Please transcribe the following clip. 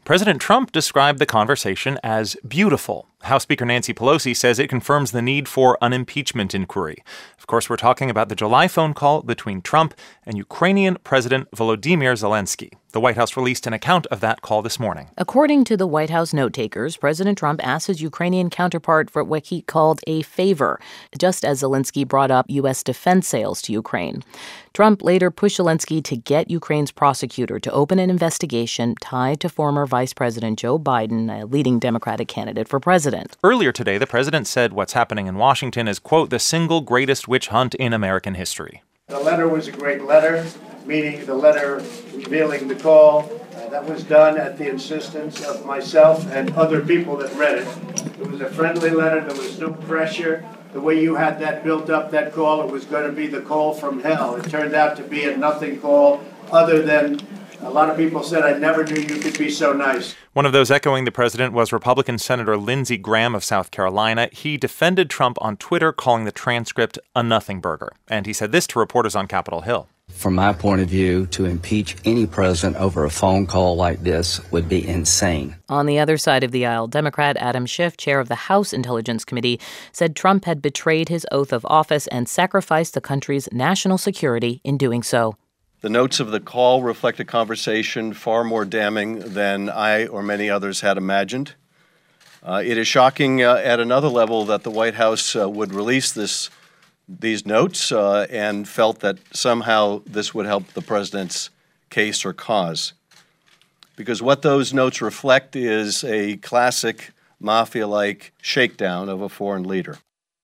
President Trump described the conversation as beautiful. House Speaker Nancy Pelosi says it confirms the need for an impeachment inquiry. Of course, we're talking about the July phone call between Trump and Ukrainian President Volodymyr Zelensky. The White House released an account of that call this morning. According to the White House note-takers, President Trump asked his Ukrainian counterpart for what he called a favor, just as Zelensky brought up U.S. defense sales to Ukraine. Trump later pushed Zelensky to get Ukraine's prosecutor to open an investigation tied to former Vice President Joe Biden, a leading Democratic candidate for president. Earlier today, the president said what's happening in Washington is, quote, the single greatest witch hunt in American history. The letter was a great letter, meaning the letter revealing the call. That was done at the insistence of myself and other people that read it. It was a friendly letter. There was no pressure. The way you had that built up, that call, it was going to be the call from hell. It turned out to be a nothing call, other than a lot of people said, I never knew you could be so nice. One of those echoing the president was Republican Senator Lindsey Graham of South Carolina. He defended Trump on Twitter, calling the transcript a nothing burger. And he said this to reporters on Capitol Hill. From my point of view, to impeach any president over a phone call like this would be insane. On the other side of the aisle, Democrat Adam Schiff, chair of the House Intelligence Committee, said Trump had betrayed his oath of office and sacrificed the country's national security in doing so. The notes of the call reflect a conversation far more damning than I or many others had imagined. It is shocking at another level that the White House would release these notes and felt that somehow this would help the president's case or cause. Because what those notes reflect is a classic mafia-like shakedown of a foreign leader.